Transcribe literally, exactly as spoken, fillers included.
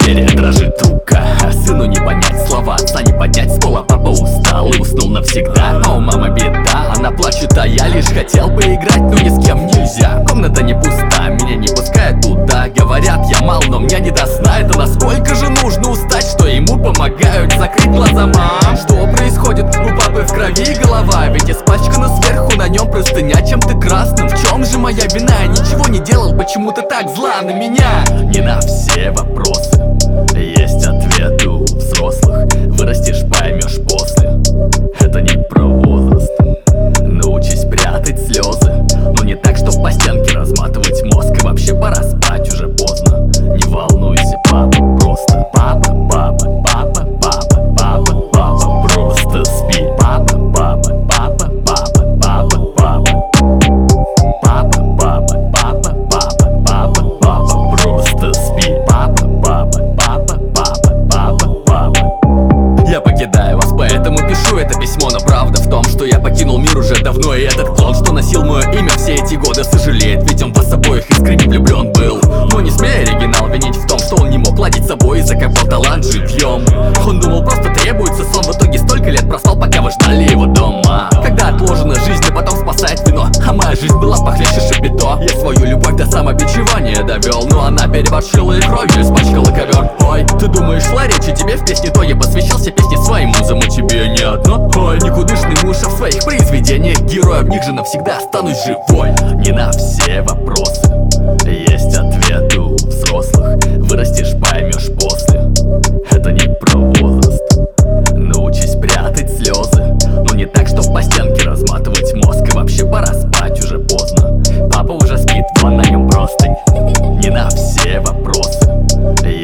двери дрожит рука. Сыну не понять слова, отца не поднять с пола. Папа устал и уснул навсегда. А у мамы беда, она плачет, а я лишь хотел поиграть, но ни с кем нельзя. Комната не пуста, меня не пускают туда. Говорят, я мал, но мне не до сна. Это насколько же нужно устать, что ему помогают закрыть глаза. Мам, что происходит? У папы в крови голова, ведь испачкана сверху, на нем простыня чем-то красным. В чем же моя вина? Я ничего не делал, почему ты так зла на меня? Не на все вопросы есть ответ у взрослых. Вырастешь, поймешь после. Это не про возраст. Научись прятать слезы, но не так, чтоб по стенке разматывать мозг. И вообще пора спать, уже поздно. Не волнуйся, папа, просто папа, папа, папа, папа, папа, папа, просто спи. Папа, папа, папа, папа, папа, папа, папа, папа, папа, папа, папа, папа, просто спи. Папа, папа, папа, папа, папа, папа. Я покидаю вас, поэтому пишу это письмо. Но правда в том, что я покинул мир уже давно. И этот клон, что носил мое имя все эти годы, сожалеет, ведь он в вас обоих искренне влюблен был. Но не смей оригинал винить в том, что он не мог ладить с собой и закопал талант живьем. Он думал, просто требуется сон, в итоге столько лет проспал, пока вы ждали его дома. Когда отложена жизнь, а потом спасает вино. А моя жизнь была похлеще шапито. Я свою любовь до самобичевания довел, но она переборщила и кровью испачкала ковер. Ой, ты думаешь, шла речь о тебе в песне, то я посвящался песне своим музам, а тебе не одно. Ой, никудышный муж, а в своих произведениях героя в них же навсегда останусь живой. Не на все вопросы есть ответ у взрослых. Вырастешь, поймешь после. Это не про возраст. Научись прятать слезы, но не так, чтоб по стенке разматывать мозг. И вообще пора спать, уже поздно. Папа уже спит, вон на нем простынь. Не на все вопросы